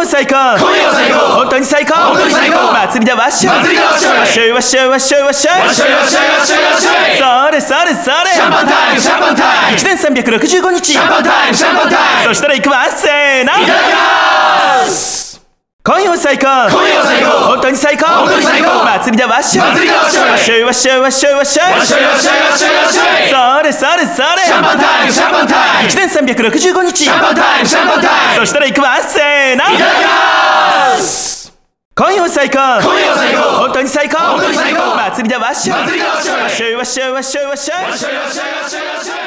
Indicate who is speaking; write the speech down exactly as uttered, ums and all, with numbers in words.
Speaker 1: は最高、
Speaker 2: 今夜は最高、
Speaker 1: 本当に最高、
Speaker 2: 本当に最高、
Speaker 1: 祭りだわっしょい、
Speaker 2: 祭りだわっしょい、
Speaker 1: わっしょいわっしょいわっしょいわっしょい
Speaker 2: わっしょいわっしょいわっしょいわっしょい、
Speaker 1: それそれそれ、
Speaker 2: シャンパンタイムシャンパンタイム、
Speaker 1: いちねんさんびゃくろくじゅうごにち、
Speaker 2: シャンパンタイムシャンパンタイム、
Speaker 1: そしたら行くわ、せーの、
Speaker 2: いただきます。
Speaker 1: 今夜は最高、
Speaker 2: 今夜は最高、
Speaker 1: 本当に最高、
Speaker 2: 本当に最高、
Speaker 1: 祭りだわっしょい、
Speaker 2: 祭りだわっしょい、
Speaker 1: わっしょいわっしょいわっしょいわっしょい、
Speaker 2: わっしょいわっしょいわっしょいわっしょい、
Speaker 1: それそれそれ、
Speaker 2: シャンパンタイムシャンパンタイム、
Speaker 1: いちねんさんびゃくろくじゅうごにち、
Speaker 2: シャンパンタイムシャンパンタイム、
Speaker 1: そしたら行くわ、せーの、
Speaker 2: いただきます。
Speaker 1: 今夜は最高、
Speaker 2: 今夜は最高、
Speaker 1: 本当に最高、
Speaker 2: 本当に最高、
Speaker 1: 祭りだわっしょい、
Speaker 2: 祭りだわっしょい、
Speaker 1: わっしょいわっしょいわっしょいわっしょい、
Speaker 2: わっしょいわっしょいわっしょいわっしょい。